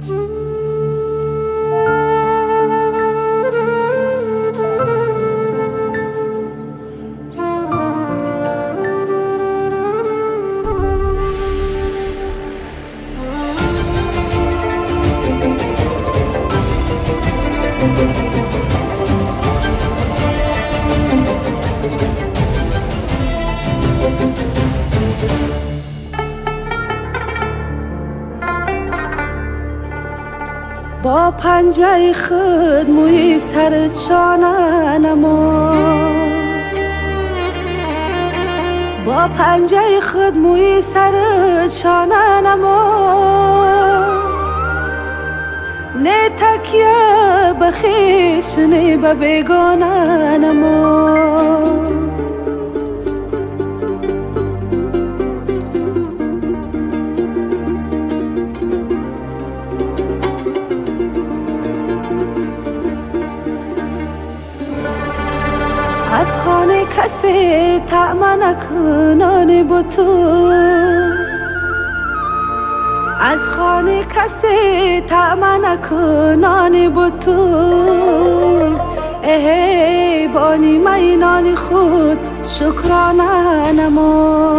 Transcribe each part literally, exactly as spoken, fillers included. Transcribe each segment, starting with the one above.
با پنجه خود موی سر شانه نما، با پنجه خود موی سر شانه نما، نه تکیه به خویش نه به بیگانه نما. از خانه کسی طعم نکنان با تو، از خانه کسی طعم نکنان با تو، ای بانی مینان خود شکرانه نما.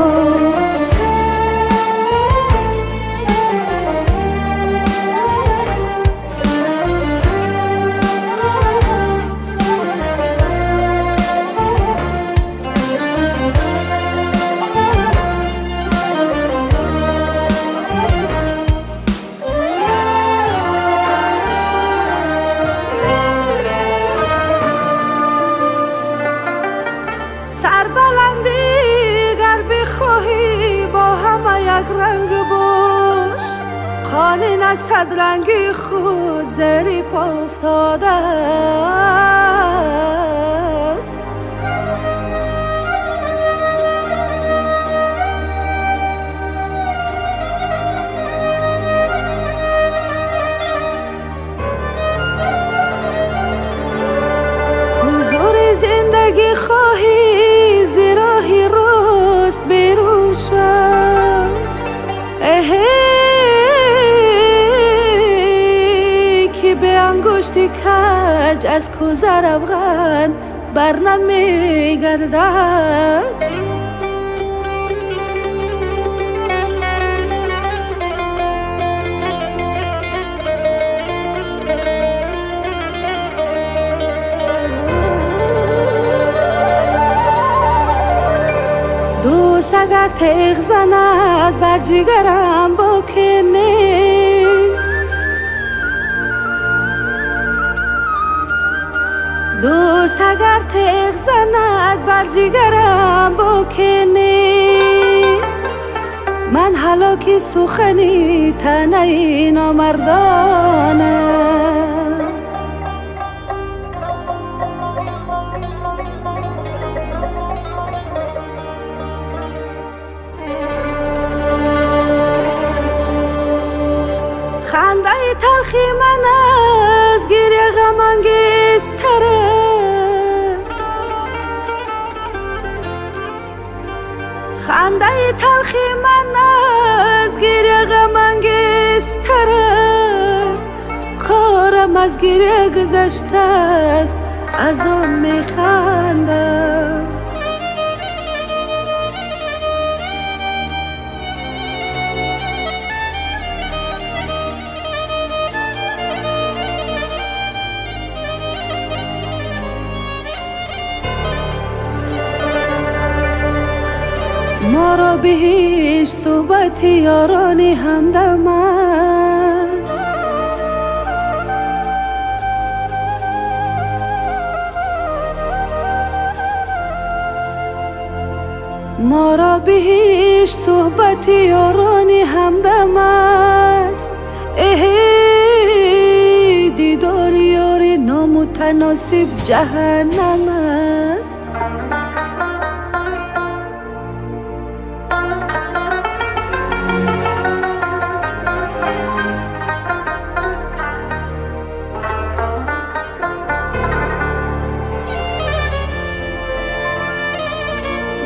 رنگ باش خانه نصد رنگی خود زری پا افتاده است. حضور زندگی خواهی زیراهی راست بیرون شد، که به انگشتی کج از کوزه افغان بر نمی گردد. دوست اگر تیغ زند بر جگرم باکی نیست، دوست اگر تیغ زند بر جگرم باکی نیست. من هلاکی سخنی تنهی نامردانه، خنده تلخی من از گریه غم انگیزتر است، خنده تلخی من از گریه غم انگیزتر است. کارم از گریه گذشته است از آن میخندم. ما را به هیچ صحبت یارانی همدم است، ما را به هیچ صحبت یارانی همدم است. ای دیدار یاری نامتناسب جهنم است.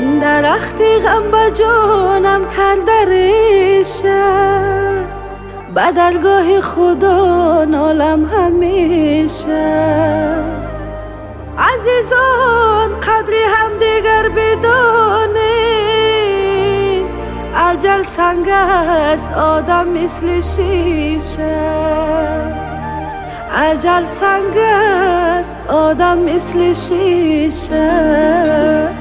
درختی غم به جانم کرده ریشه، بدرگاه خدا نالم همیشه. عزیزان قدری هم دیگر بدانین، اجل سنگ است آدم مثل شیشه. اجل سنگ است آدم مثل شیشه.